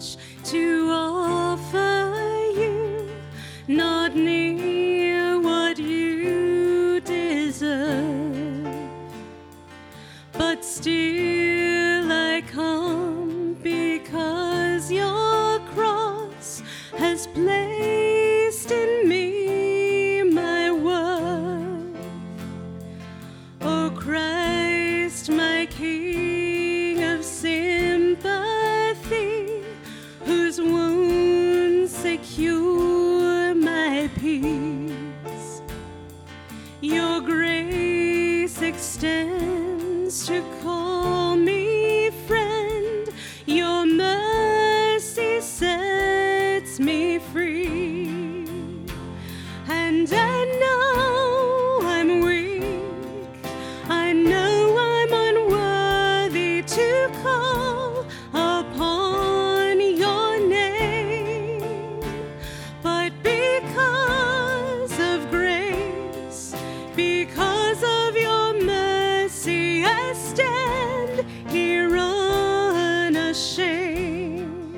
much to offer you, not near what you deserve, but still I come because your cross has placed in me my worth. O Christ, my King of sympathy, whose wounds secure my peace, your grace extends to call me friend, your mercy sets me free. And I know I'm weak, I know I'm unworthy to call upon your name, but because of grace, because of your mercy, I stand here unashamed.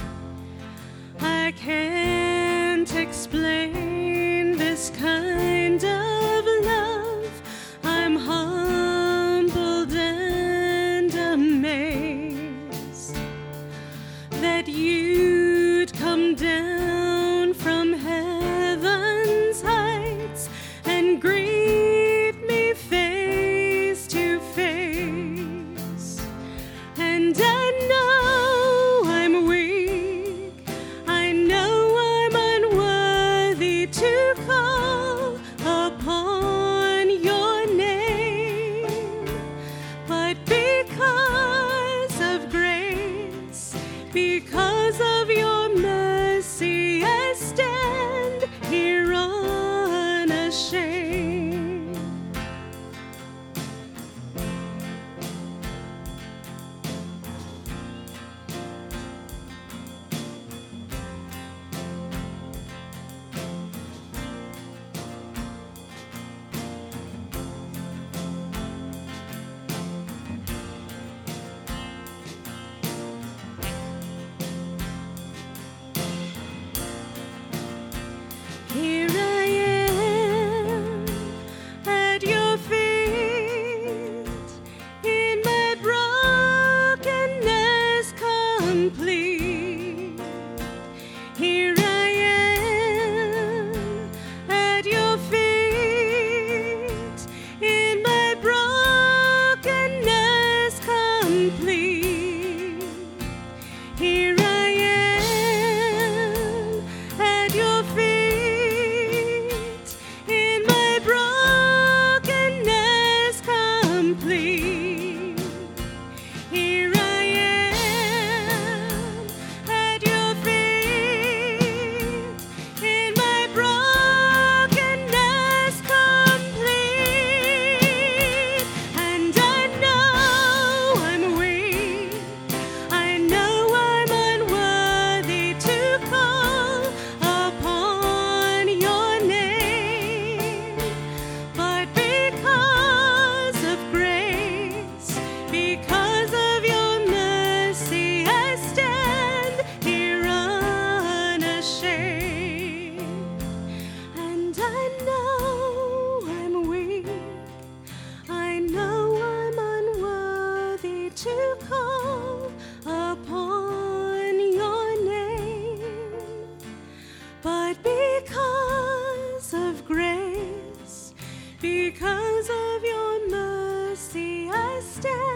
I can't explain this kind of love. I'm humbled and amazed that you'd come down from heaven's heights and greet me face to face. And I know I'm weak, I know I'm unworthy to call upon your name, but because of grace, because of your mercy, I stand here unashamed. Here I am at your feet, in my brokenness complete. Here I am at your feet, in my brokenness complete. Here I am at your feet, in my brokenness complete. Here I am at your feet, in my brokenness complete. And I know I'm weak, I know I'm unworthy to call upon your name, but because of grace, because of your mercy, I stand here unashamed. And I know I'm weak, I know I'm unworthy to call upon your name, but because of grace, because of your mercy, I stand